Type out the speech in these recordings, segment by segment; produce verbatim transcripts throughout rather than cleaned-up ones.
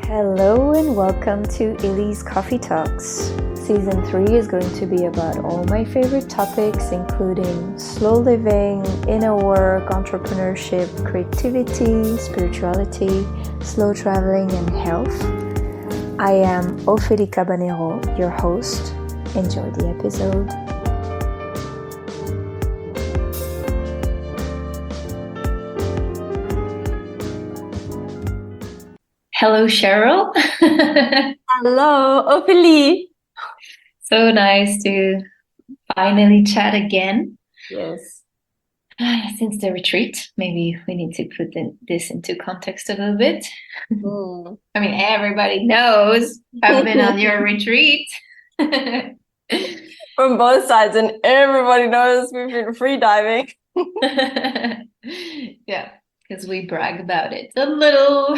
Hello and welcome to Illy's Coffee Talks. Season three is going to be about all my favorite topics, including slow living, inner work, entrepreneurship, creativity, spirituality, slow traveling, and health. I am Ophélie Cabanero, your host. Enjoy the episode. Hello, Cheryl. Hello, Ophélie. So nice to finally chat again. Yes. Since the retreat, maybe we need to put in, this into context a little bit. Mm. I mean, everybody knows I've been on your retreat. From both sides, and everybody knows we've been free diving. Yeah, because we brag about it a little.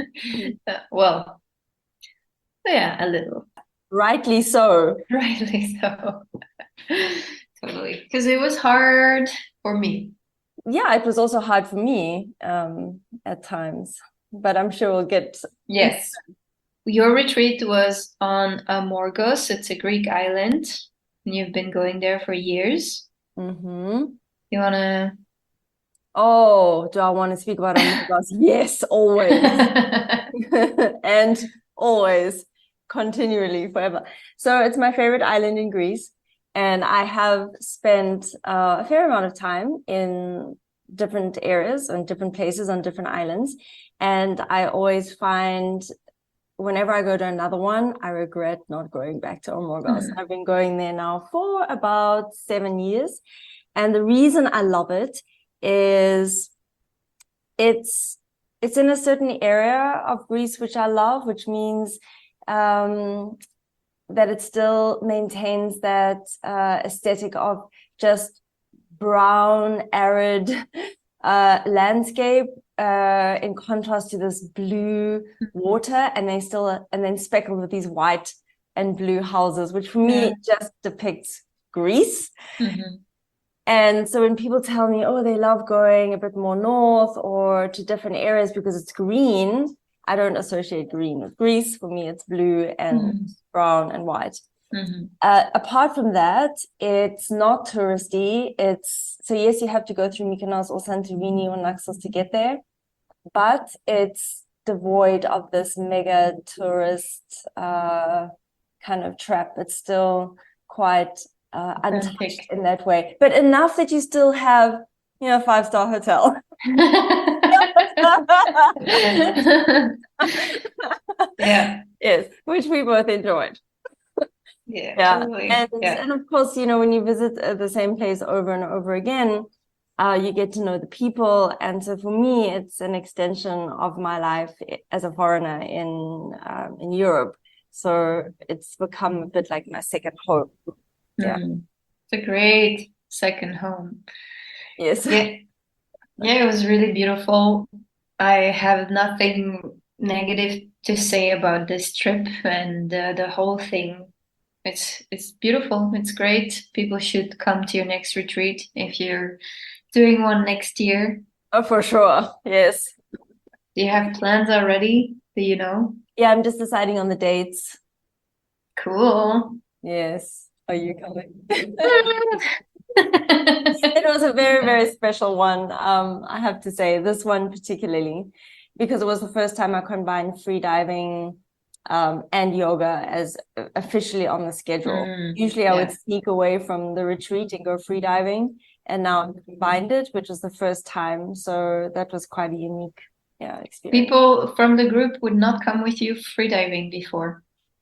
Well, yeah, a little. Rightly so. Rightly so. Totally. Because it was hard for me. Yeah, it was also hard for me um, at times, but I'm sure we'll get... Yes. Your retreat was on Amorgos. It's a Greek island. And you've been going there for years. Mm-hmm. You want to... Oh, do I want to speak about Amorgos? Yes, always. And always, continually, forever. So it's my favorite island in Greece. And I have spent uh, a fair amount of time in different areas and different places on different islands. And I always find whenever I go to another one, I regret not going back to Amorgos. Mm-hmm. I've been going there now for about seven years. And the reason I love it is it's it's in a certain area of Greece, which I love, which means um, that it still maintains that uh, aesthetic of just brown, arid uh, landscape uh, in contrast to this blue water, and they still and then speckled with these white and blue houses, which for me yeah. just depicts Greece. Mm-hmm. And so when people tell me, oh, they love going a bit more north or to different areas because it's green, I don't associate green with Greece. For me, it's blue and mm-hmm. brown and white. Mm-hmm. Uh, apart from that, it's not touristy. It's so yes, you have to go through Mykonos or Santorini or Naxos to get there, but it's devoid of this mega tourist uh, kind of trap. It's still quite uh, untouched in that way, but enough that you still have, you know, five star hotel. Yeah. Yes, which we both enjoyed. Yeah, yeah. Totally. And, yeah. and of course, you know, when you visit uh, the same place over and over again, uh, you get to know the people. And so for me, it's an extension of my life as a foreigner in um, in Europe. So it's become a bit like my second home. Yeah. Mm. It's a great second home. Yes. Yeah. Yeah, it was really beautiful. I have nothing negative to say about this trip and uh, the whole thing. It's it's beautiful. It's great. People should come to your next retreat if you're doing one next year. Oh, for sure. Yes. Do you have plans already? Do you know? Yeah, I'm just deciding on the dates. Cool. Yes. Are you coming? It was a very, very special one. Um, I have to say, this one particularly, because it was the first time I combined free diving um, and yoga as officially on the schedule. Mm, Usually I yeah. would sneak away from the retreat and go free diving. And now I combined it, which was the first time. So that was quite a unique yeah, experience. People from the group would not come with you free diving before?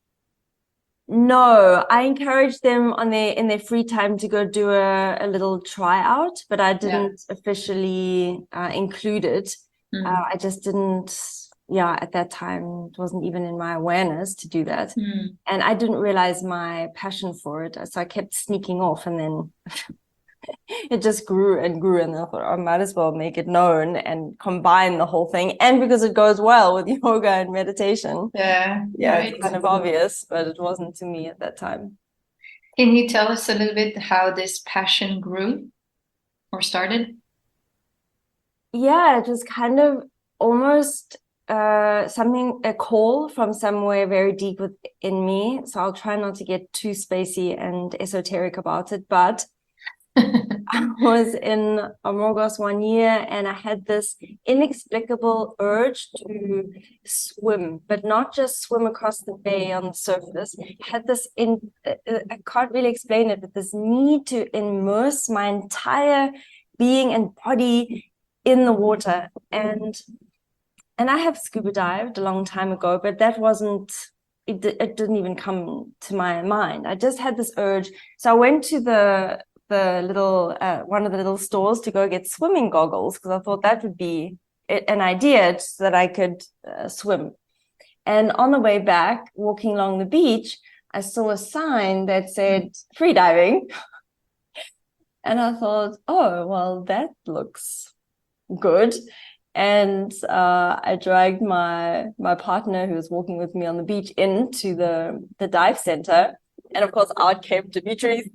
No, I encouraged them on their in their free time to go do a, a little tryout, but I didn't yeah. officially uh, include it. Mm. Uh, I just didn't, yeah, at that time, it wasn't even in my awareness to do that. Mm. And I didn't realize my passion for it. So I kept sneaking off, and then it just grew and grew. And I thought, I might as well make it known and combine the whole thing. And because it goes well with yoga and meditation. Yeah. Yeah, right. It's kind of obvious, but it wasn't to me at that time. Can you tell us a little bit how this passion grew or started? Yeah, it was kind of almost uh, something, a call from somewhere very deep within me. So I'll try not to get too spacey and esoteric about it. But I was in Amorgos one year and I had this inexplicable urge to swim, but not just swim across the bay on the surface. I had this in, uh, I can't really explain it, but this need to immerse my entire being and body in the water. And and I have scuba dived a long time ago, but that wasn't, it, it didn't even come to my mind. I just had this urge. So I went to the the little uh, one of the little stores to go get swimming goggles, because I thought that would be an idea so that I could uh, swim. And on the way back, walking along the beach, I saw a sign that said free diving. And I thought, oh, well, that looks good. And uh, I dragged my my partner, who was walking with me on the beach, into the, the dive center. And of course, out came Dimitri,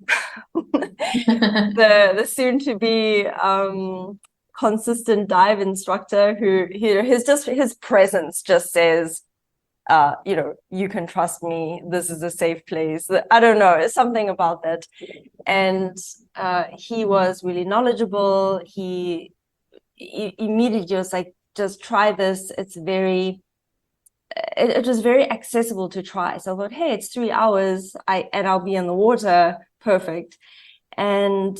the the soon-to-be um, consistent dive instructor, who he, his just his presence just says, uh, you know, you can trust me. This is a safe place. I don't know, it's something about that. And uh, he was really knowledgeable. He, he immediately was like, just try this. It's very. It, it was very accessible to try. So I thought, hey, it's three hours I and I'll be in the water. Perfect. And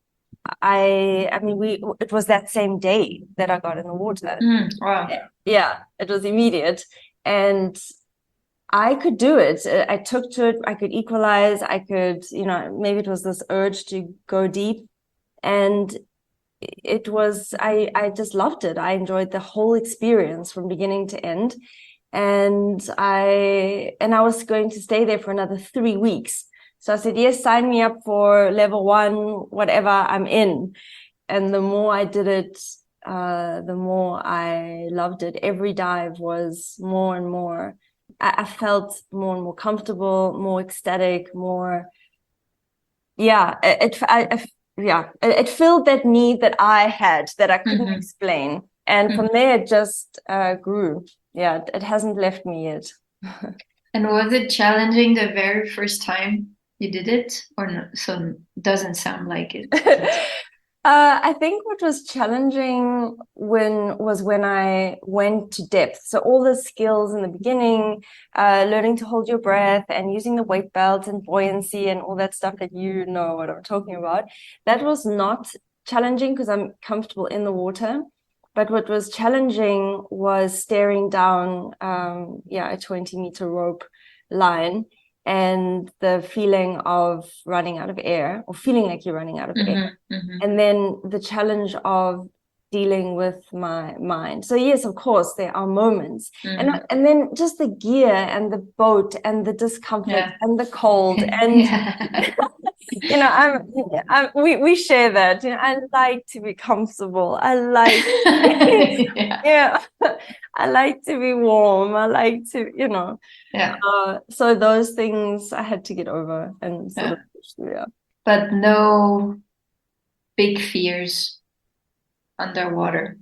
I, I mean, we, it was that same day that I got in the water. Mm, wow. Yeah, it was immediate. And I could do it. I took to it. I could equalize. I could, you know, maybe it was this urge to go deep. And it was, I, I just loved it. I enjoyed the whole experience from beginning to end. And I and I was going to stay there for another three weeks. So I said, yes, sign me up for level one, whatever, I'm in. And the more I did it, uh, the more I loved it. Every dive was more and more. I, I felt more and more comfortable, more ecstatic, more. Yeah, it. it I, I, yeah, it, it filled that need that I had that I couldn't mm-hmm. explain. And mm-hmm. from there, it just uh, grew. Yeah, it hasn't left me yet. And was it challenging the very first time you did it, or no? So doesn't sound like it. uh, I think what was challenging when was when I went to depth. So all the skills in the beginning, uh, learning to hold your breath and using the weight belt and buoyancy and all that stuff that you know what I'm talking about, that was not challenging because I'm comfortable in the water. But what was challenging was staring down, um, yeah, a twenty meter rope line and the feeling of running out of air or feeling like you're running out of mm-hmm, air. Mm-hmm. And then the challenge of dealing with my mind. So yes, of course, there are moments. Mm-hmm. And and then just the gear and the boat and the discomfort yeah. and the cold and you know, I'm, I'm we we share that. You know, I like to be comfortable. I like yeah. yeah. I like to be warm. I like to, you know. Yeah. Uh, so those things I had to get over and sort yeah. of yeah. But no big fears underwater.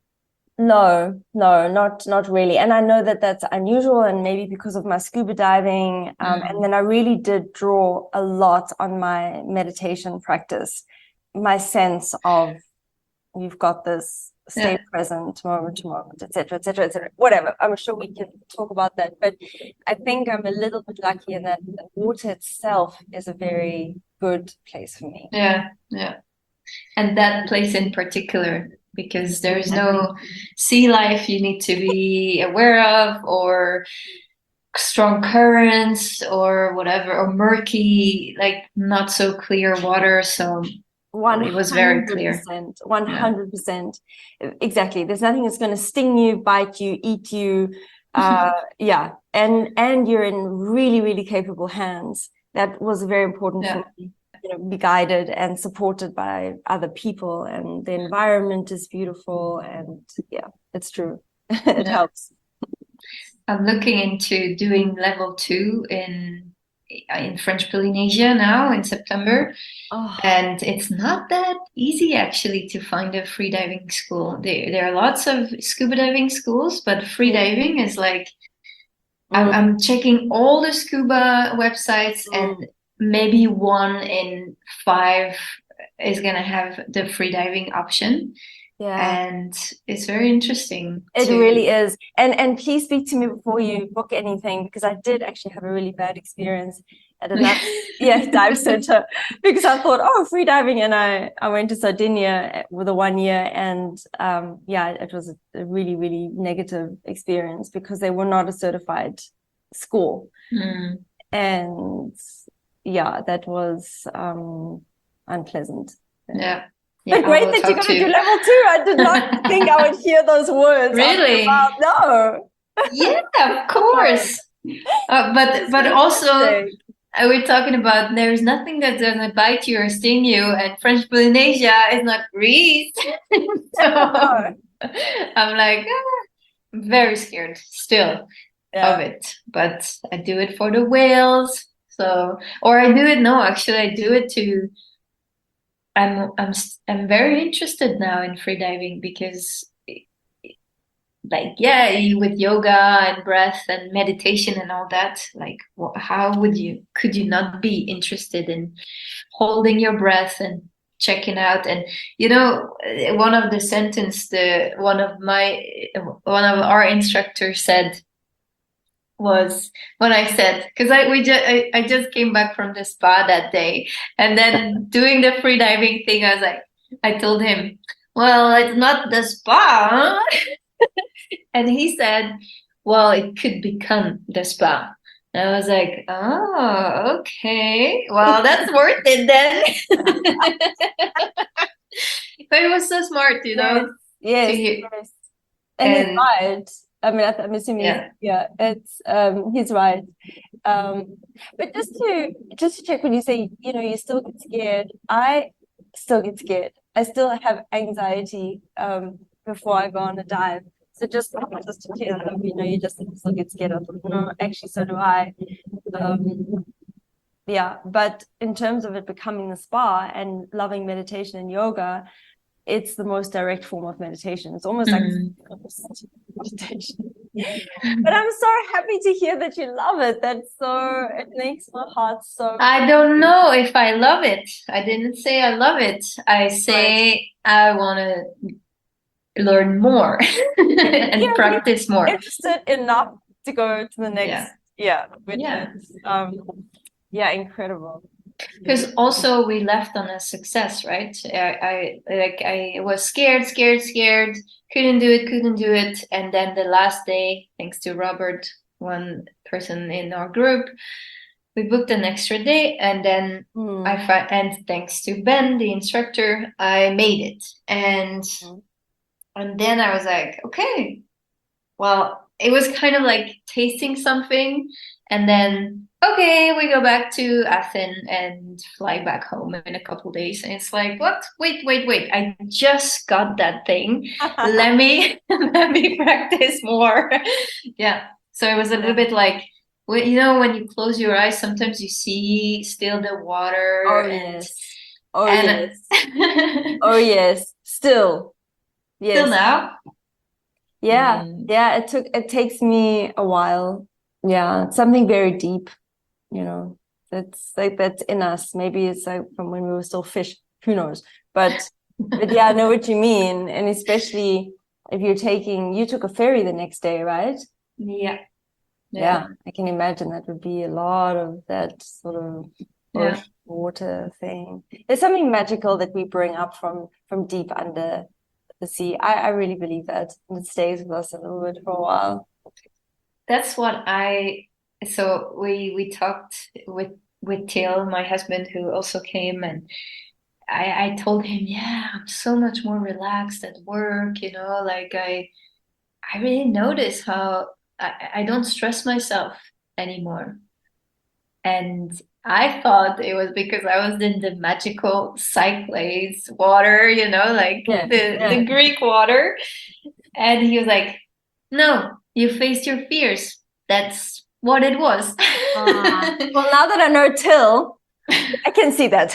No, no, not not really. And I know that that's unusual, and maybe because of my scuba diving. Um, mm. And then I really did draw a lot on my meditation practice, my sense of you've got this, stay yeah. present, moment to moment, et cetera, et cetera, et cetera. Whatever. I'm sure we can talk about that. But I think I'm a little bit lucky in that the water itself is a very good place for me. Yeah, yeah. And that place in particular, because there is no sea life you need to be aware of, or strong currents or whatever, or murky, like not so clear water. So one it was very clear. one hundred percent. Yeah. Exactly. There's nothing that's going to sting you, bite you, eat you. Uh, yeah. And, and you're in really, really capable hands. That was very important yeah. for me. You know, be guided and supported by other people, and the environment is beautiful, and yeah, it's true. It yeah. helps. I'm looking into doing level two in in French Polynesia now in September. Oh, And it's not that easy actually to find a free diving school. There, there are lots of scuba diving schools, but free Yeah. diving is like, Mm. I'm, I'm checking all the scuba websites, Mm. and maybe one in five is gonna have the free diving option. yeah. And it's very interesting. It to- really is. And and please speak to me before you book anything, because I did actually have a really bad experience at another yeah, dive center, because I thought, oh, free diving, and I I went to Sardinia with a one year, and um yeah, it was a, a really, really negative experience because they were not a certified school. Mm, And yeah, that was um unpleasant. yeah. But Yeah, I great will that you're talk gonna to- do level two. I did not think I would hear those words. after a Really? while. No. Yeah, of course. Uh, but but also, Fantastic. uh, we're talking about there's nothing that's gonna bite you or sting you, and French Polynesia is not Greece. So I'm like, ah, I'm very scared still Yeah. of it, but I do it for the whales. So, or I do it. No, actually, I do it to. I'm I'm s- I'm very interested now in free diving because, like, yeah, you, with yoga and breath and meditation and all that, like, wh- how would you could you not be interested in holding your breath and checking out? And you know, uh, one of the sentence the one of my one of our instructors said was when I said, because I we just I, I just came back from the spa that day, and then doing the free diving thing, I was like, I told him, well, it's not the spa, huh? And he said, well, it could become the spa. And I was like, oh, okay, well, that's worth it then. But it was so smart, you know. Yes, to hear- yes. And he's And- right. I mean, I th- I'm assuming, Yeah. yeah, it's um, he's right. Um, but just to just to check, when you say, you know, you still get scared, I still get scared. I still have anxiety um before I go on a dive. So just just to clear that up, you know, you just still get scared. I thought, no, actually, so do I. Um, yeah, but in terms of it becoming the spa and loving meditation and yoga, it's the most direct form of meditation. It's almost like Mm. meditation. But I'm so happy to hear that you love it. That's so, it makes my heart so. I don't know if I love it. I didn't say I love it. I say I want to learn more and Yeah, practice more. interested enough to go to the next. Yeah. Yeah. Which Yeah. is, um, yeah, incredible. Because also we left on a success, right? I, I like I was scared, scared, scared, couldn't do it, couldn't do it, and then the last day, thanks to Robert, one person in our group, we booked an extra day, and then Hmm. I fi- and thanks to Ben, the instructor, I made it, and Mhm. and then I was like, okay, well, it was kind of like tasting something, and then okay, we go back to Athens and fly back home in a couple days, and it's like, what? Wait, wait, wait! I just got that thing. let me let me practice more. Yeah. So it was a little bit like, well, you know, when you close your eyes, sometimes you see still the water. Oh, and yes. Oh, and yes. Oh, yes. Still. Yes. still now. Yeah, Mm. yeah, it took it takes me a while. Yeah, it's something very deep, you know. That's like that's in us. Maybe it's like from when we were still fish, who knows? But but yeah, I know what you mean. And especially if you're taking you took a ferry the next day, right? Yeah. Yeah, I can imagine that would be a lot of that sort of Yeah. ocean water thing. There's something magical that we bring up from from deep under the sea. I, I really believe that. And it stays with us a little bit for a while. That's what I so we we talked with with Till, my husband, who also came, and I I told him, yeah, I'm so much more relaxed at work, you know, like I I really notice how I, I don't stress myself anymore. And I thought it was because I was in the magical Cyclades water, you know, like Yeah, the, yeah. the Greek water. And he was like, no, you faced your fears. That's what it was. Uh, well, now that I know Till, I can see that.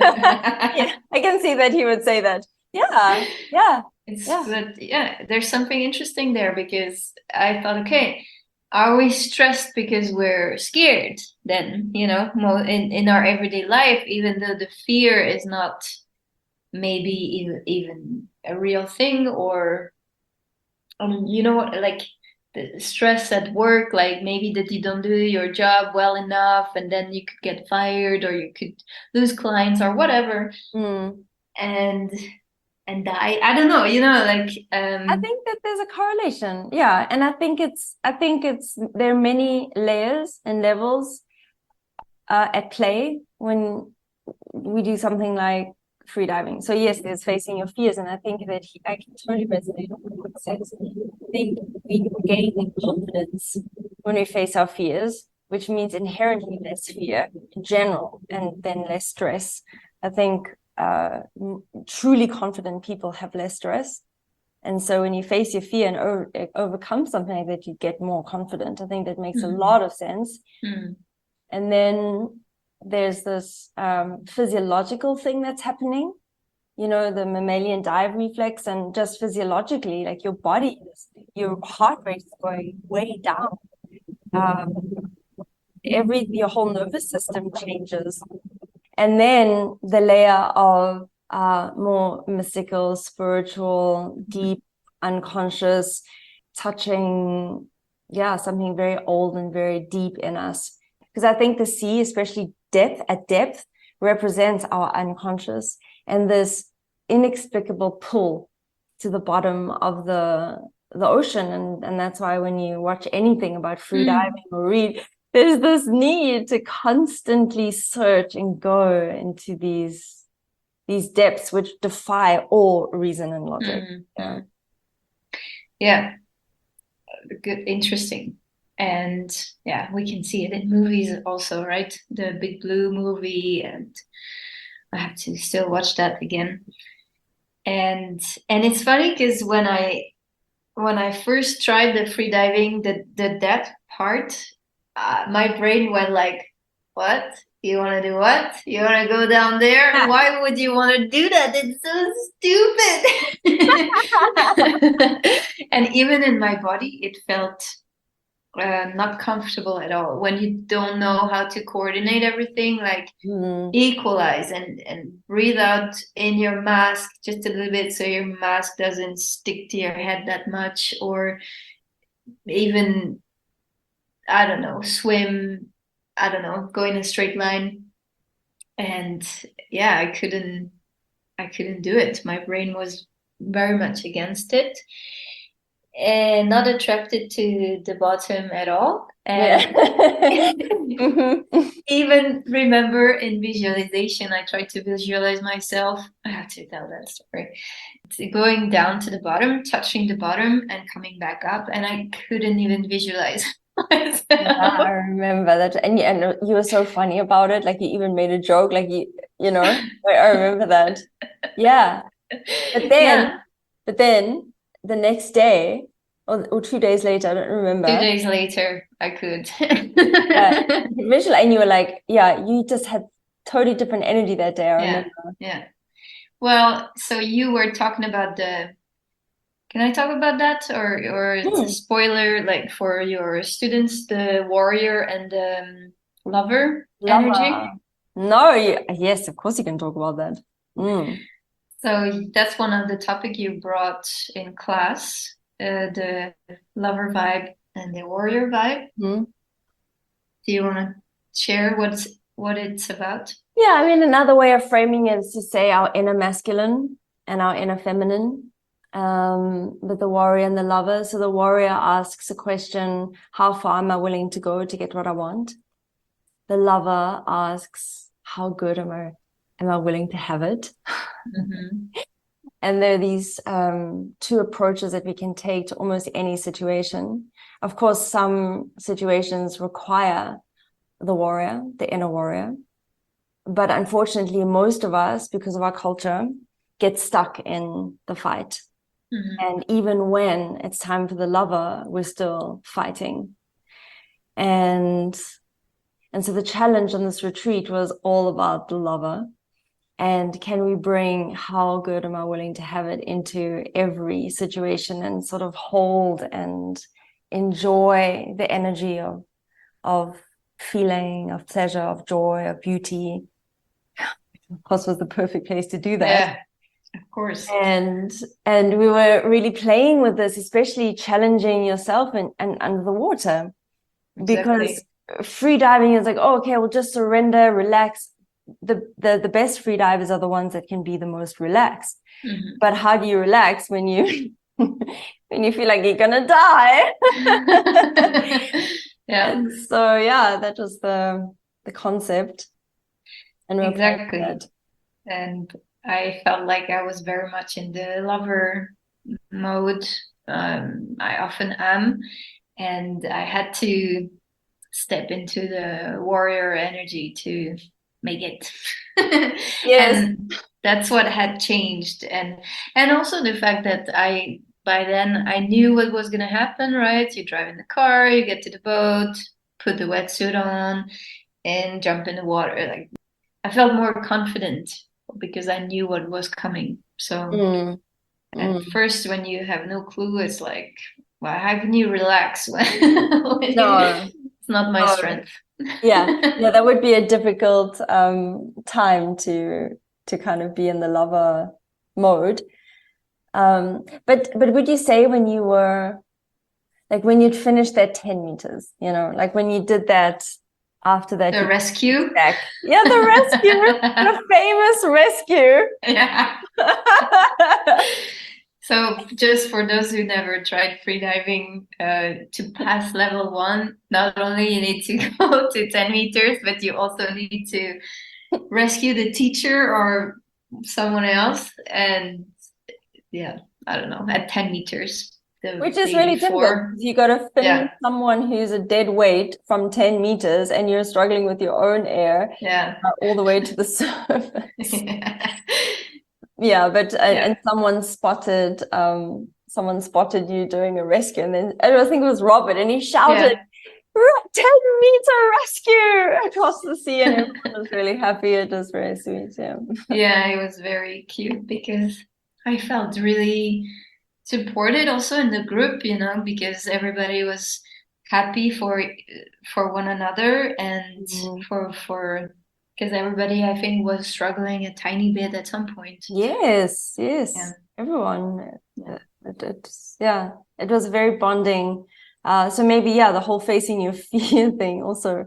Yeah, I can see that he would say that. Yeah, yeah. It's Yeah. but yeah, there's something interesting there, because I thought, okay, are we stressed because we're scared then, you know, mo- in, in our everyday life, even though the fear is not maybe even even a real thing, or um, you know what, like the stress at work, like maybe that you don't do your job well enough and then you could get fired or you could lose clients or whatever, Mm. and and die. I don't know, you know, like um I think that there's a correlation. Yeah. And I think it's, I think it's, there are many layers and levels uh, at play when we do something like free diving. So yes, there's facing your fears. And I think that he, I can totally resonate with what he says. I think we gain in confidence when we face our fears, which means inherently less fear in general, and then less stress. I think uh, truly confident people have less stress. And so when you face your fear and over, overcome something like that, you get more confident. I think that makes Mhm. a lot of sense. mm, And then there's this um, physiological thing that's happening, you know, the mammalian dive reflex, and just physiologically, like your body, is, your heart rate is going way down. Um, every, your whole nervous system changes. And then the layer of uh, more mystical, spiritual, deep, unconscious, touching, yeah, something very old and very deep in us. Because I think the sea, especially depth at depth, represents our unconscious and this inexplicable pull to the bottom of the the ocean. And, and that's why when you watch anything about free Mm. diving or read, there's this need to constantly search and go into these these depths which defy all reason and logic. mm, Yeah. mm. Yeah, good, interesting. And yeah, we can see it in movies also, right? The Big Blue movie, and I have to still watch that again. And and it's funny because when I when I first tried the free diving, the the that part, uh, my brain went like, "What? You want to do what? You want to go down there? Why would you want to do that? It's so stupid." And even in my body, it felt uh, not comfortable at all when you don't know how to coordinate everything, like Mm. equalize and and breathe out in your mask just a little bit so your mask doesn't stick to your head that much, or even, I don't know, swim, I don't know, go in a straight line. And yeah, I couldn't I couldn't do it. My brain was very much against it and not attracted to the bottom at all. And Yeah. even remember in visualization, I tried to visualize myself. I have to tell that story. Going down to the bottom, touching the bottom, and coming back up, and I couldn't even visualize myself. Yeah, I remember that, and you, and you were so funny about it. Like you even made a joke, like you, you know. I, I remember that. Yeah, but then, Yeah. but then the next day, or, or two days later, I don't remember. Two days later, I could. Yeah, visual, and you were like, yeah, you just had totally different energy that day. I Yeah, remember. yeah. Well, so you were talking about the. Can I talk about that, or or it's a Hmm. spoiler, like for your students, the warrior and the um, lover Lover. energy? No, you, yes, of course you can talk about that. Mm. So that's one of the topic you brought in class, uh, the lover vibe and the warrior vibe. Mm. Do you want to share what's what it's about? Yeah, I mean, another way of framing it is to say our inner masculine and our inner feminine, um, with the warrior and the lover. So the warrior asks a question, how far am I willing to go to get what I want? The lover asks, how good am I, am I willing to have it? Mm-hmm. And there are these um, two approaches that we can take to almost any situation. Of course, some situations require the warrior, the inner warrior. But unfortunately, most of us, because of our culture, get stuck in the fight. Mm-hmm. And even when it's time for the lover, we're still fighting. And and so the challenge on this retreat was all about the lover. And can we bring how good am I willing to have it into every situation and sort of hold and enjoy the energy of of feeling, of pleasure, of joy, of beauty. Of course, was the perfect place to do that. Yeah, of course. And and we were really playing with this, especially challenging yourself and and under the water. Exactly. Because free diving is like, oh, okay, we'll just surrender, relax. The, the the best free divers are the ones that can be the most relaxed. Mm-hmm. But how do you relax when you when you feel like you're gonna die? Yeah. And so yeah, that was the the concept. And we exactly. And I felt like I was very much in the lover mode. Um, I often am, and I had to step into the warrior energy to make it. Yes. And that's what had changed. And and also the fact that I by then I knew what was gonna happen, right? You drive in the car, you get to the boat, put the wetsuit on, and jump in the water. Like I felt more confident because I knew what was coming. So Mm. at Mm. first when you have no clue, it's like, well, how can you relax when, when No. you, it's not my No. strength. Yeah, yeah, that would be a difficult um, time to to kind of be in the lover mode. Um, but but would you say when you were like when you'd finished that ten meters, you know, like when you did that after that The rescue? Back. Yeah, the rescue, the famous rescue. Yeah. So just for those who never tried freediving, uh, to pass level one, not only you need to go to ten meters, but you also need to rescue the teacher or someone else. And yeah, I don't know, at ten meters. The Which is day really before. difficult. You got to finish Yeah. someone who's a dead weight from ten meters and you're struggling with your own air Yeah. uh, all the way to the surface. Yeah. Yeah, but uh, Yeah. and someone spotted um someone spotted you doing a rescue, and then I think it was Robert, and he shouted, Yeah. ten meter rescue across the sea, and everyone was really happy. It was very sweet. Yeah. Yeah, it was very cute because I felt really supported also in the group, you know, because everybody was happy for for one another and Mhm. for for because everybody I think was struggling a tiny bit at some point. Yes, yes. Yeah. Everyone. Yeah. It, it's yeah, it was very bonding. Uh, so maybe yeah, the whole facing your fear thing also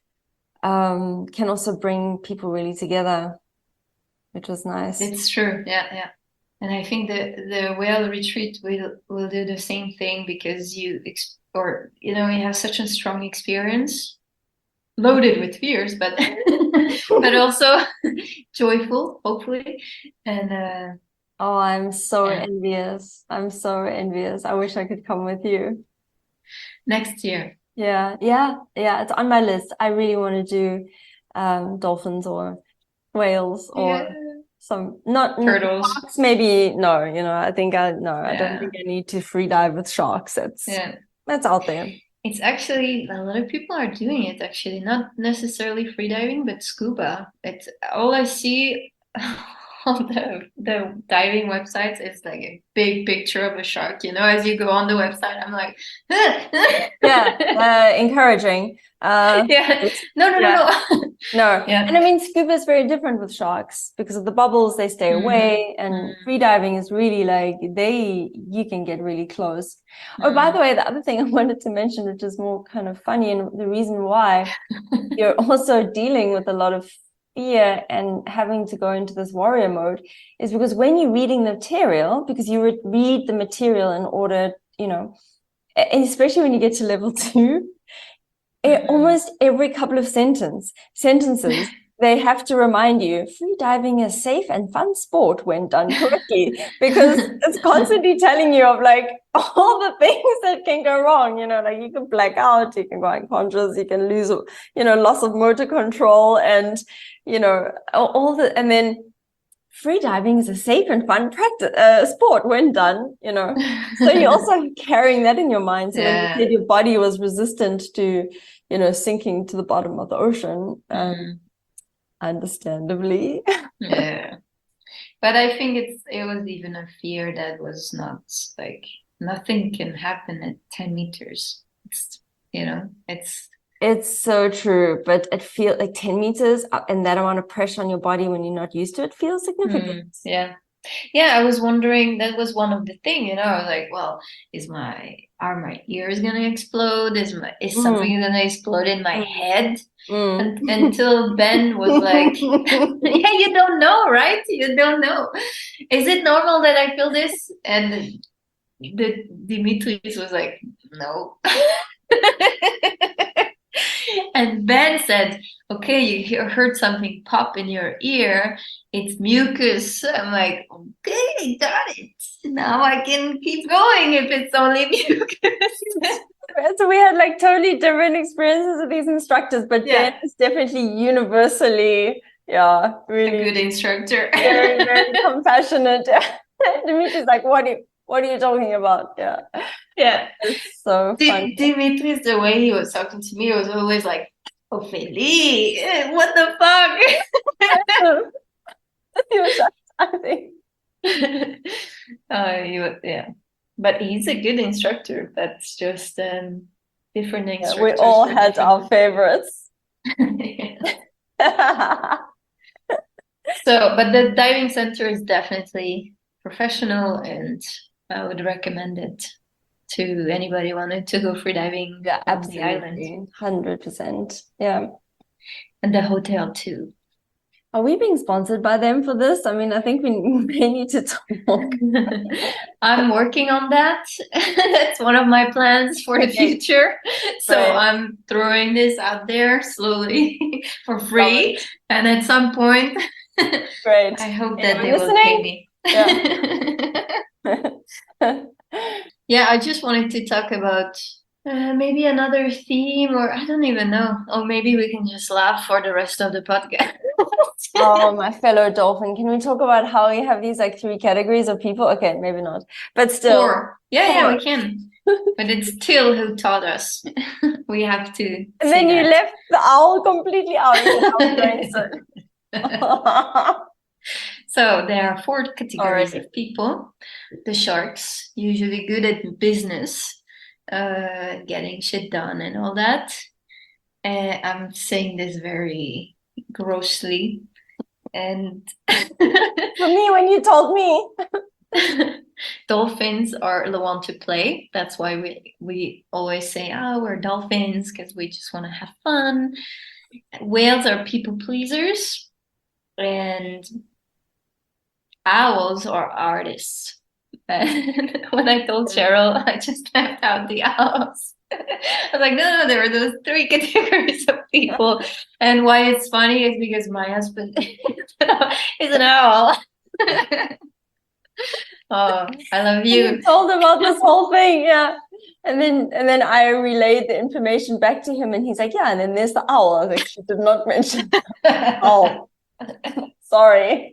um, can also bring people really together, which was nice. It's true. Yeah, yeah. And I think the the whale retreat will will do the same thing because you ex or you know you have such a strong experience, loaded with fears, but but also joyful, hopefully. And uh, oh, I'm so yeah. envious. I'm so envious. I wish I could come with you. Next year. Yeah, yeah, yeah. It's on my list. I really want to do um, dolphins or whales or Yeah. some not Turtles. Sharks, maybe no. You know, I think I no. I don't Yeah. think I need to free dive with sharks. That's Yeah. that's out there. It's actually a lot of people are doing it. Actually, not necessarily freediving, but scuba. It's all I see on the the diving websites is like a big picture of a shark. You know, as you go on the website, I'm like, Yeah, uh, encouraging. Uh, yeah, no, no, yeah. no, no. No, Yeah. and I mean scuba is very different with sharks because of the bubbles, they stay Mhm. away, and Mhm. free diving is really like they you can get really close. Oh, by Mhm. the way, the other thing I wanted to mention, which is more kind of funny, and the reason why you're also dealing with a lot of fear and having to go into this warrior mode is because when you're reading the material, because you re- read the material in order, you know, and especially when you get to level two, it, Mhm. almost every couple of sentence sentences they have to remind you free diving is safe and fun sport when done correctly, because it's constantly telling you of like all the things that can go wrong, you know, like you can black out, you can go unconscious, you can lose, you know, loss of motor control, and you know all, all the and then free diving is a safe and fun practice uh, sport when done, you know. So you're also carrying that in your mind. So yeah. when you said your body was resistant to, you know, sinking to the bottom of the ocean, um, mm. understandably. Yeah. But I think it's it was even a fear that was not like nothing can happen at ten meters. It's, you know, it's it's so true. But it feels like ten meters and that amount of pressure on your body when you're not used to it feels significant. Mm, yeah. Yeah, I was wondering, that was one of the things, you know, I was like, well, is my are my ears gonna explode? Is my is mm. something gonna explode in my mm. head? Mm. And, until Ben was like, yeah, you don't know, right? You don't know. Is it normal that I feel this? And the Dimitris was like, no. And Ben said, okay, you hear, heard something pop in your ear. It's mucus. I'm like, okay, got it. Now I can keep going if it's only mucus. So we had like totally different experiences with these instructors, but yeah. Ben is definitely universally, yeah, really a good instructor. Very, very compassionate. Dimitri's like, what are you, what are you talking about? Yeah. Yeah. It's so fun. Dimitri's, the way he was talking to me was always like, Ophélie, what the fuck? He was just, I think. uh, he was, yeah. But he's a good instructor. That's just um, different instructors. Yeah, we all had our favorites. So, but the diving center is definitely professional, and I would recommend it to anybody wanting to go free diving yeah, on the island. one hundred percent. Yeah. And the hotel too. Are we being sponsored by them for this? I mean, I think we may need to talk. I'm working on that. That's one of my plans for the future. So right. I'm throwing this out there slowly for free. And at some point, Great. I hope that Anyone they listening? will pay me. Yeah. Yeah, I just wanted to talk about uh, maybe another theme, or I don't even know. Or maybe we can just laugh for the rest of the podcast. Oh, my fellow dolphin. Can we talk about how we have these like three categories of people? Okay, maybe not. But still. Four. Yeah, Four. yeah, we can. But it's still who taught us. We have to. And then you that. left the owl completely out. So there are four categories right. of people. The sharks, usually good at business, uh, getting shit done and all that. Uh, I'm saying this very grossly. And for me, when you told me. Dolphins are the one to play. That's why we, we always say, oh, we're dolphins, because we just want to have fun. Whales are people pleasers. And owls are artists. And when I told Cheryl, I just left out the owls. I was like, no, no, there are those three categories of people. And why it's funny is because my husband is an owl. Oh, I love you. You told about this whole thing, yeah. And then and then I relayed the information back to him, and he's like, yeah, and then there's the owl. I was like, she did not mention owl. Sorry.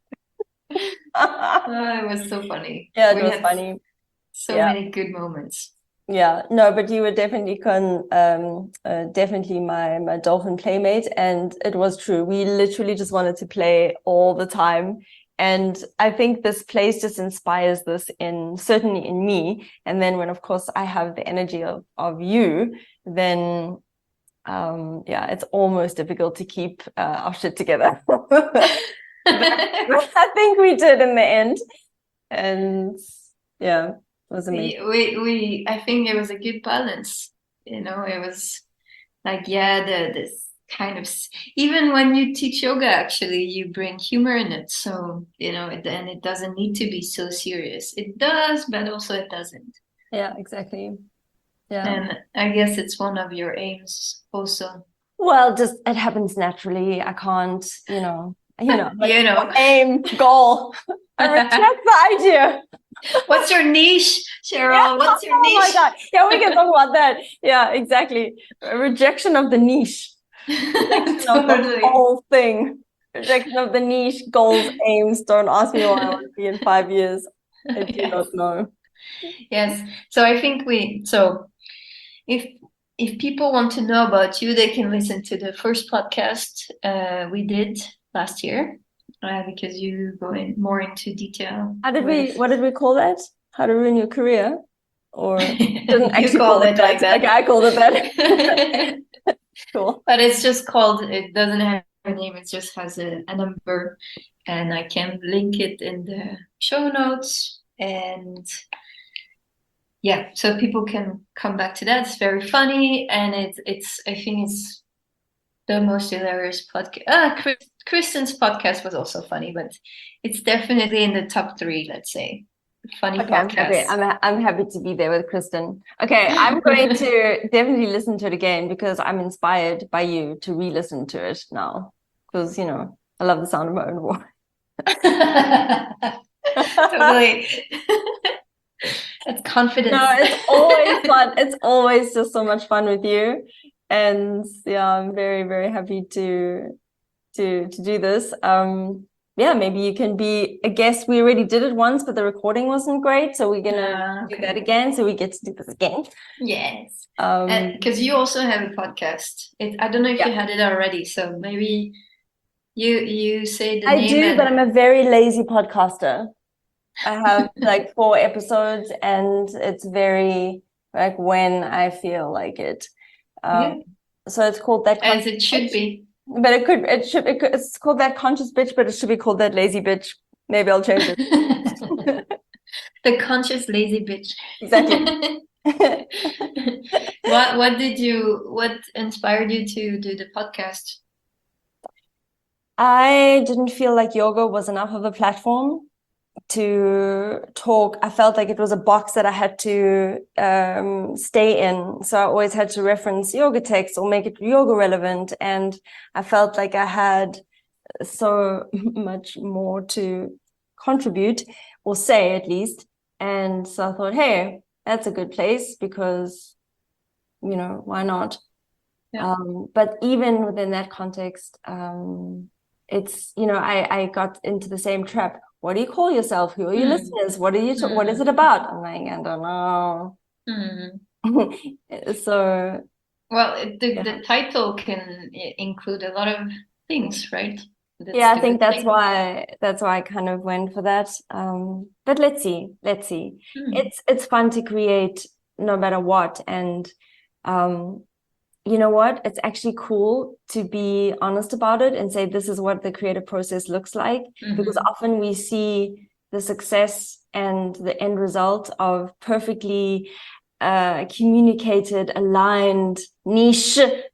Oh, it was so funny. Yeah, it we was funny. So yeah. many good moments. Yeah, no, but you were definitely con um uh, definitely my my dolphin playmate, and it was true. We literally just wanted to play all the time. And I think this place just inspires this in certainly in me. And then when of course I have the energy of, of you, then um yeah, it's almost difficult to keep uh, our shit together. I think we did in the end. And yeah, it was amazing. We, we, I think it was a good balance. You know, it was like, yeah, the this kind of, even when you teach yoga, actually, you bring humor in it. So, you know, it, and it doesn't need to be so serious. It does, but also it doesn't. Yeah, exactly. Yeah. And I guess it's one of your aims also. Well, just it happens naturally. I can't, you know, you know, like you know, aim, goal. I reject the idea. What's your niche, Cheryl? Yeah. What's your oh niche? Oh my God. Yeah, we can talk about that. Yeah, exactly. A rejection of the niche. Totally. Of the whole thing. Rejection of the niche, goals, aims. Don't ask me where I want to be in five years. I do Yes. not know. Yes. So I think we, so if if people want to know about you, they can listen to the first podcast uh, we did last year, uh, because you go in more into detail. How did we, with- what did we call that? How to ruin your career? Or didn't You actually called call it like that. Okay, I called it that. Cool. But it's just called, it doesn't have a name, it just has a, a number, and I can link it in the show notes. And yeah, so people can come back to that. It's very funny, and it's it's I think it's the most hilarious podcast. Ah, Chris, Kristen's podcast was also funny, but it's definitely in the top three, let's say. Funny Okay, I'm happy. podcast. I'm I'm happy to be there with Kristen. Okay, I'm going to definitely listen to it again because I'm inspired by you to re-listen to it now. Because you know, I love the sound of my own voice. Totally. That's confidence. No, it's always fun. It's always just so much fun with you. And yeah, I'm very, very happy to to to do this. Um yeah, maybe you can be a guest. We already did it once, but the recording wasn't great. So we're gonna Ah, do okay. that again. So we get to do this again. Yes. Um Because you also have a podcast. It, I don't know if Yeah. you had it already, so maybe you you say the I name. do, and... but I'm a very lazy podcaster. I have like four episodes and it's very like when I feel like it. Um Yeah. So it's called That As Conscious it should Bitch. be. But it could, it should, it could, it's called That Conscious Bitch, but it should be called That Lazy Bitch. Maybe I'll change it. The conscious lazy bitch. Exactly. What what did you what inspired you to do the podcast? I didn't feel like yoga was enough of a platform to talk. I felt like it was a box that I had to um, stay in. So I always had to reference yoga texts or make it yoga relevant. And I felt like I had so much more to contribute or say at least. And so I thought, hey, that's a good place because, you know, why not? Yeah. Um, but even within that context, um, it's, you know, I, I got into the same trap. What do you call yourself? Who are your Mm. listeners? What are you, t- what is it about? I'm like, I don't know. Mm. So, Well, it- the, yeah. the title can i- include a lot of things, right? That's yeah, I the think good that's thing. why, that's why I kind of went for that. Um, but let's see, let's see. Mm. It's, it's fun to create no matter what. And, um, you know what? It's actually cool to be honest about it and say, this is what the creative process looks like. Mhm. Because often we see the success and the end result of perfectly uh, communicated, aligned, niche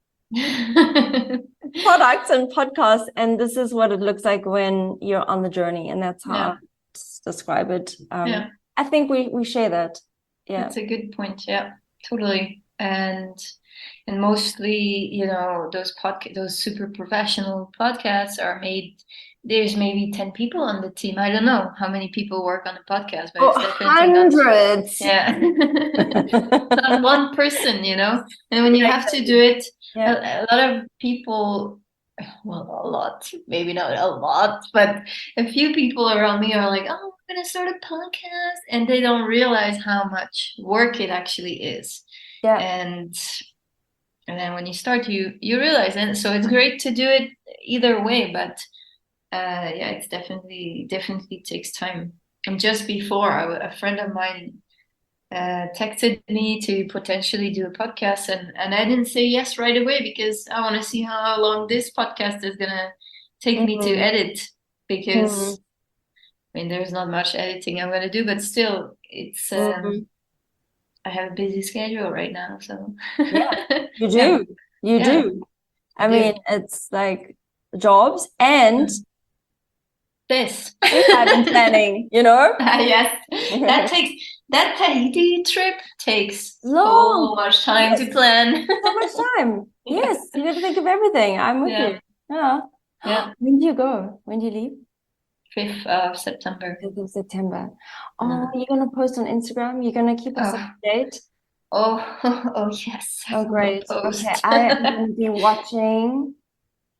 products and podcasts. And this is what it looks like when you're on the journey. And that's how Yeah. I describe it. Um, Yeah. I think we, we share that. Yeah. That's a good point. Yeah, totally. And and mostly, you know, those podca- those super professional podcasts are made. There's maybe ten people on the team. I don't know how many people work on the podcast, but Oh, it's definitely not. hundreds. Yeah, not one person, you know. And when you have to do it, Yeah. a, a lot of people, well, a lot, maybe not a lot, but a few people around me are like, oh, we're gonna start a podcast, and they don't realize how much work it actually is. Yeah. And and then when you start, you you realize, and so it's great to do it either way, but uh, yeah, it's definitely definitely takes time. And just before, I, a friend of mine uh, texted me to potentially do a podcast, and and I didn't say yes right away because I want to see how long this podcast is gonna take me to Mhm. edit, because Mhm. I mean there's not much editing I'm gonna do, but still it's um, Mhm. I have a busy schedule right now, so Yeah, You do. Yeah. You Yeah. do. I I do. mean, it's like jobs and This. retirement planning, you know? Yes, that takes that Tahiti trip takes so Long. much time to Yes. plan. So much time. Yes, you got to think of everything. I'm with Yeah. you. Yeah. Yeah. When do you go? When do you leave? fifth of September. fifth of September. Oh, Mm. you're gonna post on Instagram? You're gonna keep us Oh. up to date? Oh, oh yes. I Oh, will great. post. Okay, I am gonna be watching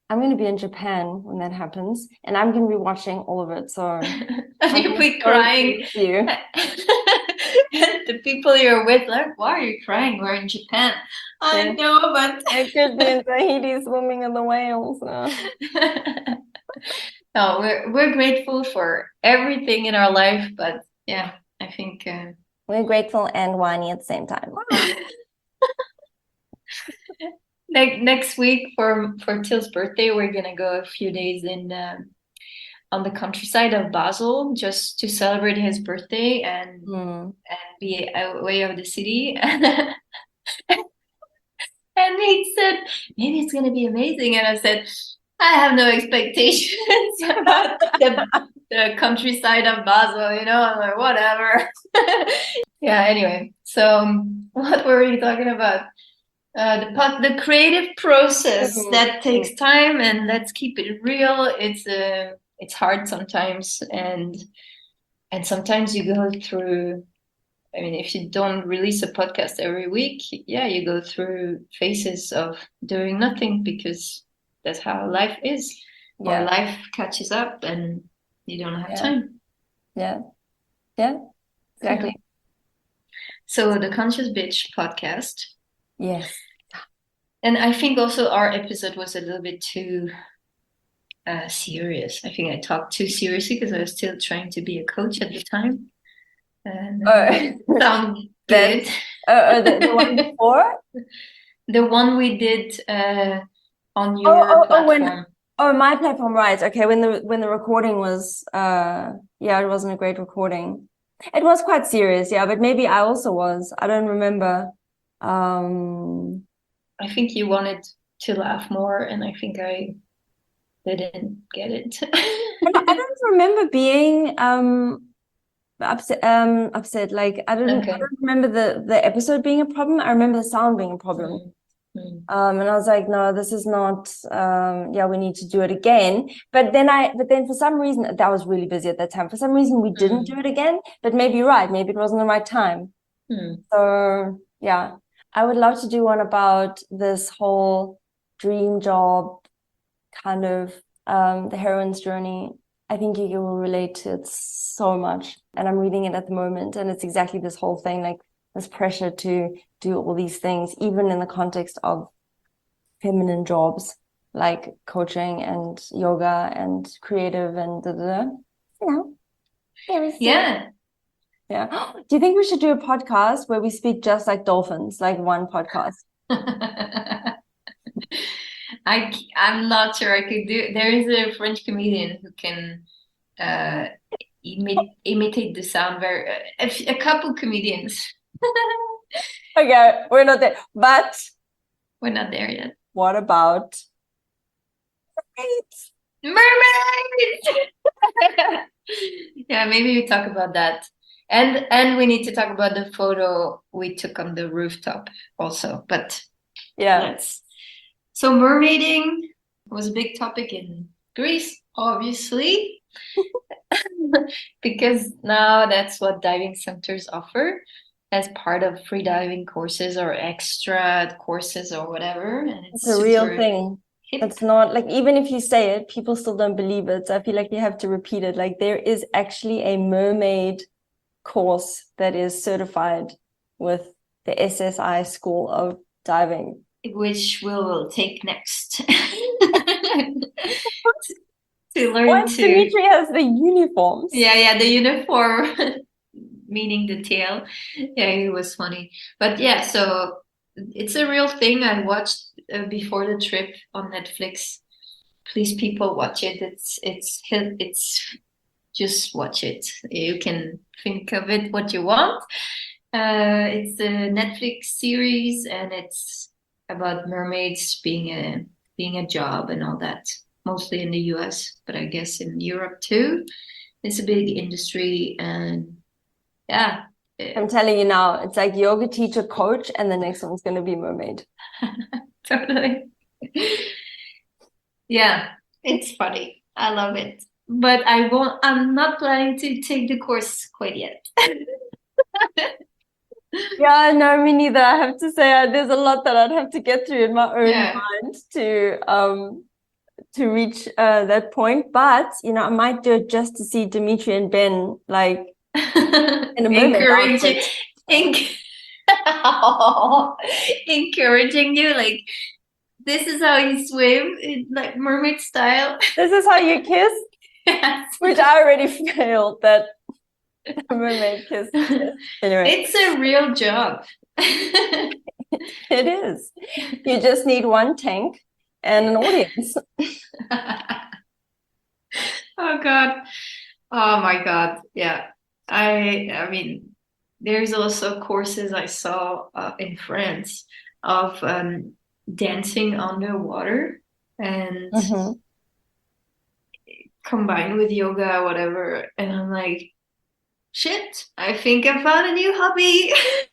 I'm going to be in Japan when that happens, and I'm going to be watching all of it. So you'll be crying. You. And the people you're with, like, why are you crying? We're in Japan. I Yeah. know, but I could be in Tahiti swimming in the whales. No. No, we're we're grateful for everything in our life, but yeah, I think uh... we're grateful and whiny at the same time. Next next week for for Til's birthday, we're gonna go a few days in um, on the countryside of Basel just to celebrate his birthday and mm. and be away of the city. And he said, maybe it's gonna be amazing. And I said, I have no expectations about the, the countryside of Basel, you know. I'm like, whatever. Yeah, anyway, so um, what were we talking about? Uh, the the creative process Mm-hmm. that takes time, and let's keep it real. It's uh, it's hard sometimes, and and sometimes you go through. I mean, if you don't release a podcast every week, yeah, you go through phases of doing nothing because that's how life is. Yeah. Or life catches up, and you don't have yeah. time. Yeah, yeah, exactly. Yeah. So the Conscious Bitch podcast. Yes. And I think also our episode was a little bit too uh, serious. I think I talked too seriously because I was still trying to be a coach at the time. And oh. sound good. uh, the, the one before? The one we did uh, on your oh, oh, platform. Oh, when, oh, my platform, right. Okay, when the when the recording was, uh, yeah, it wasn't a great recording. It was quite serious, yeah, but maybe I also was. I don't remember. Um... I think you wanted to laugh more, and I think I didn't get it. I don't remember being um upset. Um, upset. Like I don't. Okay. I don't remember the the episode being a problem. I remember the sound being a problem. Mm-hmm. Um, and I was like, no, this is not. Um, yeah, we need to do it again. But then I. But then for some reason, that was really busy at that time. For some reason, we didn't mm. do it again. But maybe you're right. Maybe it wasn't the right time. Mm. So yeah. I would love to do one about this whole dream job kind of um, the heroine's journey. I think you will relate to it so much. And I'm reading it at the moment. And it's exactly this whole thing, like this pressure to do all these things, even in the context of feminine jobs, like coaching and yoga and creative and da, da, da. You know, there is yeah. Yeah. Do you think we should do a podcast where we speak just like dolphins, like one podcast? I, I'm not sure I could do. There is a French comedian who can uh, imi- imitate the sound very. A, a couple comedians. Okay, we're not there, but we're not there yet. What about mermaids? Mermaids. Yeah, maybe we talk about that. And and we need to talk about the photo we took on the rooftop also. But yeah, let's. So mermaiding was a big topic in Greece, obviously, because now that's what diving centers offer as part of free diving courses or extra courses or whatever. And it's, it's a real thing. Hip. It's not like, even if you say it, people still don't believe it. So I feel like you have to repeat it. Like there is actually a mermaid course that is certified with the S S I School of Diving, which we'll take next. To learn Once to Dimitri has the uniforms. Yeah, yeah, the uniform, meaning the tail. Yeah, it was funny. But yeah, so it's a real thing. I watched uh, before the trip on Netflix. Please, people, watch it. It's it's it's just watch it. You can think of it what you want. Uh, it's a Netflix series, and it's about mermaids being a being a job and all that. Mostly in the U S, but I guess in Europe too. It's a big industry, and yeah. I'm telling you now, it's like yoga teacher, coach, and the next one's going to be mermaid. Totally. Yeah, it's funny. I love it. But I won't, I'm not planning to take the course quite yet. Yeah, no, me neither. I have to say, uh, there's a lot that I'd have to get through in my own Yeah. mind to um to reach uh, that point, but you know, I might do it just to see Dimitri and Ben like in a mermaid encouraging, outfit. enc- encouraging you, like this is how you swim in like mermaid style. This is how you kiss, Yes. which I already failed that mermaid kiss test. Anyway, It's a real job. it is. You just need one tank and an audience. Oh God. Oh my God. Yeah. I I mean, there's also courses I saw uh, in France of um, dancing underwater and Mm-hmm. combined with yoga, whatever. And I'm like, shit, I think I found a new hobby.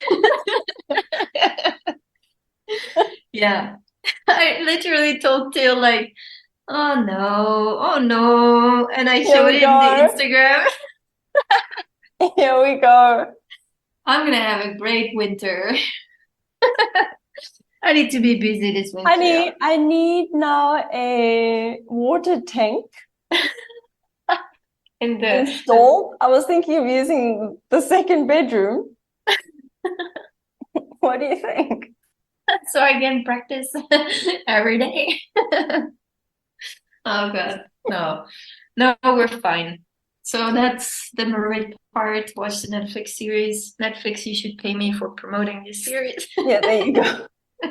Yeah. I literally told Till like, oh no, oh no. And I Here showed we him the go. Instagram. Here we go. I'm gonna have a great winter. I need to be busy this winter. I need, I need now a water tank in the installed. I was thinking of using the second bedroom. What do you think? so I can practice every day. Oh God, no, no, we're fine. So that's the mermaid part. Watch the Netflix series. Netflix, you should pay me for promoting this series. Yeah, there you go.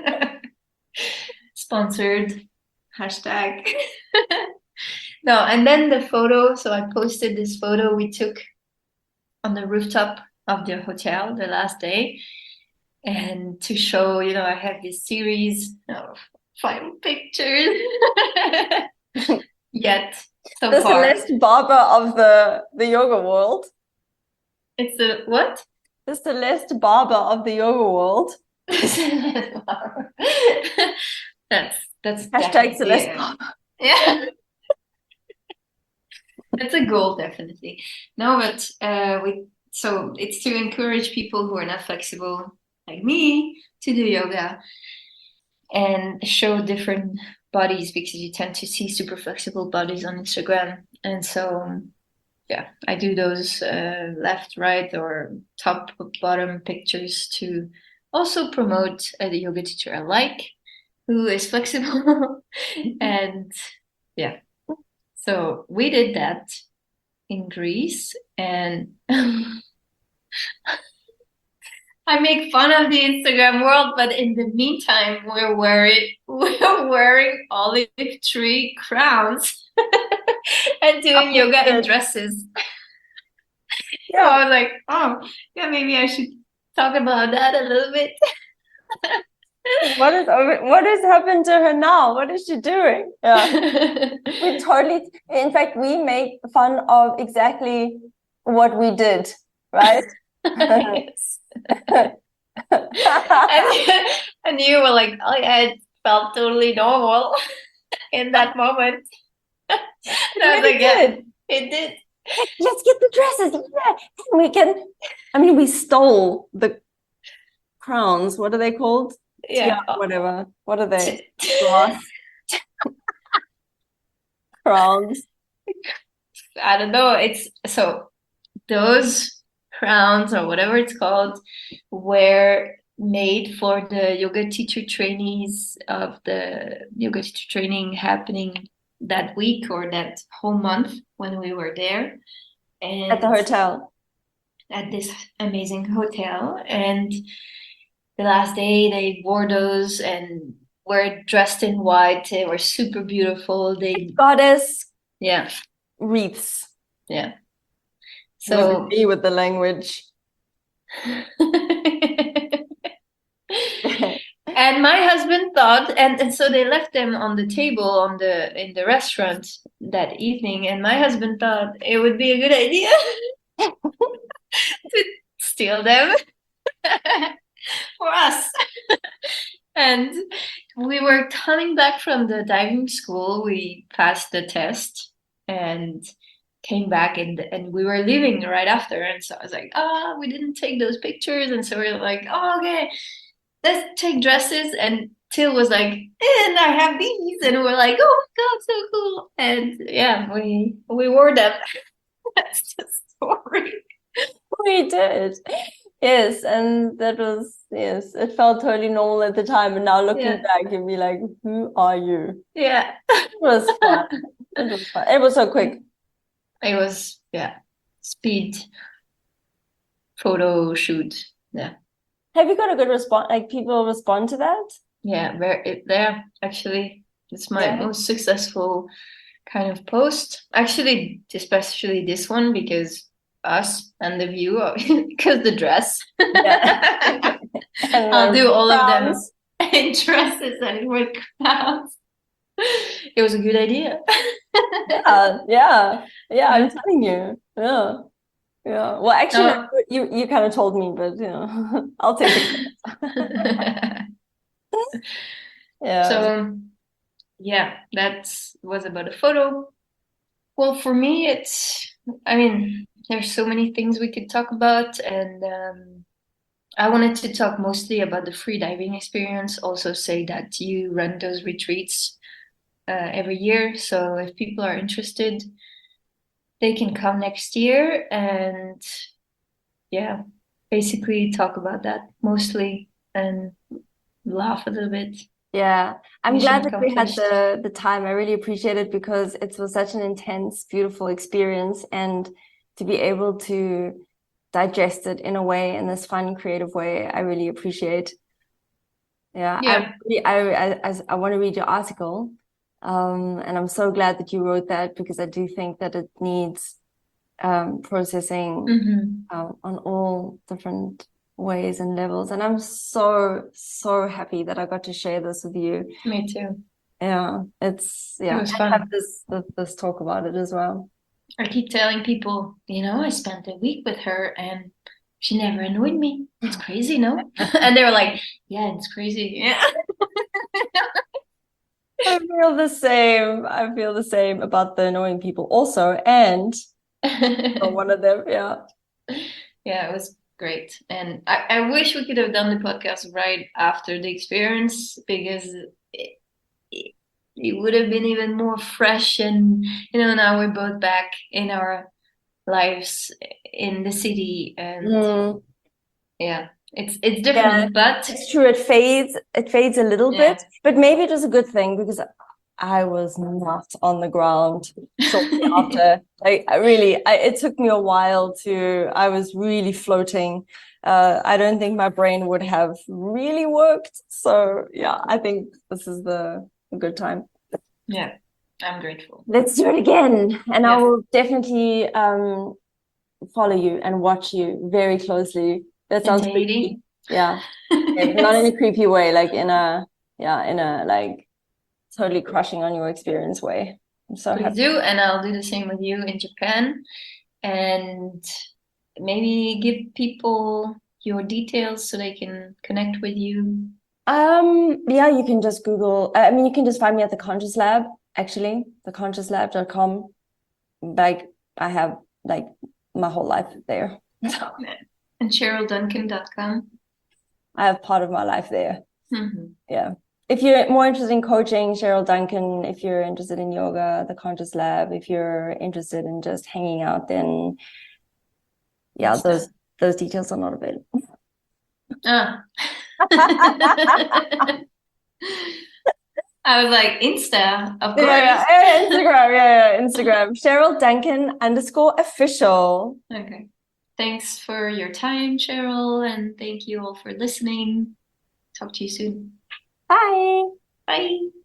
Sponsored. Hashtag. No, and then the photo. So I posted this photo we took on the rooftop of the hotel the last day. And to show, you know, I have this series of final pictures. Yet, so The far. Celeste Barber of the, the yoga world. It's the what? The Celeste Barber of the yoga world. that's that's Hashtag Celeste yeah. Barber. Yeah. That's a goal, definitely. No, but uh, we so it's to encourage people who are not flexible like me to do yoga and show different bodies, because you tend to see super flexible bodies on Instagram. And so yeah, I do those uh, left, right, or top, bottom pictures to also promote uh, the yoga teacher I like, who is flexible. And yeah, so we did that in Greece, and I make fun of the Instagram world, but in the meantime, we're wearing we're wearing olive tree crowns and doing Oh, yoga in good. dresses. Yeah. So I was like, oh, yeah, maybe I should talk about that a little bit. What is what has happened to her now? What is she doing? Yeah. We totally, in fact, we make fun of exactly what we did, right? Yes. and, and you were like, oh yeah, it felt totally normal in that moment. And I was Really like, yeah, did. it did. Let's get the dresses. Yeah. And we can, I mean, we stole the crowns. What are they called? Yeah. Yeah, whatever. What are they? Glass crowns. I don't know. It's so those crowns or whatever it's called were made for the yoga teacher trainees of the yoga teacher training happening that week or that whole month when we were there. And At the hotel. At this amazing hotel. And the last day they wore those and were dressed in white. They were super beautiful. They Goddess yeah. wreaths. Yeah. So So me with the language. and my husband thought, and, and so they left them on the table on the in the restaurant that evening, and my husband thought it would be a good idea to steal them for us. And we were coming back from the diving school. We passed the test and came back, and and we were leaving right after. And so I was like, ah, oh, we didn't take those pictures. And so we we're like, oh, okay, let's take dresses. And Till was like, and I have these, and we're like, oh my god, so cool. And yeah, we we wore them. That's the story. We did. Yes, and that was, yes, it felt totally normal at the time. And now looking Yeah. back, you'd be like, who are you? Yeah. It was fun. It was fun. It was so quick. It was, yeah, speed photo shoot. Yeah. Have you got a good response? Like people respond to that? Yeah, very it, there actually. It's my Yeah. most successful kind of post. Actually, especially this one because us and the view because the dress. Yeah. And I'll the do all crowns. of them in dresses and with crowns. It was a good idea. Yeah, yeah, yeah, I'm Yeah. telling you. Yeah. Yeah. Well, actually, No. no, you you kind of told me, but you know, I'll take it. Yeah. So yeah, that was about a photo. Well, for me, it's, I mean, there's so many things we could talk about, and um, I wanted to talk mostly about the free diving experience. Also, say that you run those retreats uh, every year. So if people are interested, they can come next year and yeah, basically talk about that mostly and laugh a little bit. Yeah, I'm You glad should that come we had first. the the time. I really appreciate it because it was such an intense, beautiful experience, and to be able to digest it in a way, in this fun, creative way, I really appreciate. Yeah, I Yeah. really, I I I, I want to read your article, um, and I'm so glad that you wrote that because I do think that it needs um, processing Mhm. um, on all different ways and levels. And I'm so, so happy that I got to share this with you. Me too. Yeah, it's, It yeah, was and fun. have this, this, this talk about it as well. I keep telling people, you know, I spent a week with her and she never annoyed me. It's crazy, no? And they were like, yeah, it's crazy. Yeah. I feel the same. I feel the same about the annoying people also. And you're one of them, yeah. Yeah, it was great. And I, I wish we could have done the podcast right after the experience because it, it, it would have been even more fresh. And, you know, now we're both back in our lives in the city. And Mm. yeah, it's it's different, Yeah, but it's true. It fades. It fades a little yeah. bit, but maybe it was a good thing because I was not on the ground shortly after. Like, I really, I, it took me a while to. I was really floating. Uh, I don't think my brain would have really worked. So yeah, I think this is the a good time. Yeah, I'm grateful. Let's do it again, and I Yeah. will definitely um follow you and watch you very closely. That In sounds Tahiti. creepy. Yeah. Yeah, not in a creepy way, like in a, yeah, in a like totally crushing on your experience way. I'm so Please happy. do, and I'll do the same with you in Japan, and maybe give people your details so they can connect with you. Um, yeah, you can just Google, I mean, you can just find me at the Conscious Lab, actually, the conscious lab dot com. Like, I have like my whole life there. And cheryl duncan dot com. I have part of my life there. Mm-hmm. Yeah. If you're more interested in coaching, Cheryl Duncan. If you're interested in yoga, the Conscious Lab. If you're interested in just hanging out, then yeah, Insta. those those details are not available. Ah. I was like, Insta, of course. Yeah, yeah, Instagram, yeah, yeah, Instagram. Cheryl Duncan underscore official. Okay. Thanks for your time, Cheryl, and thank you all for listening. Talk to you soon. Bye. Bye.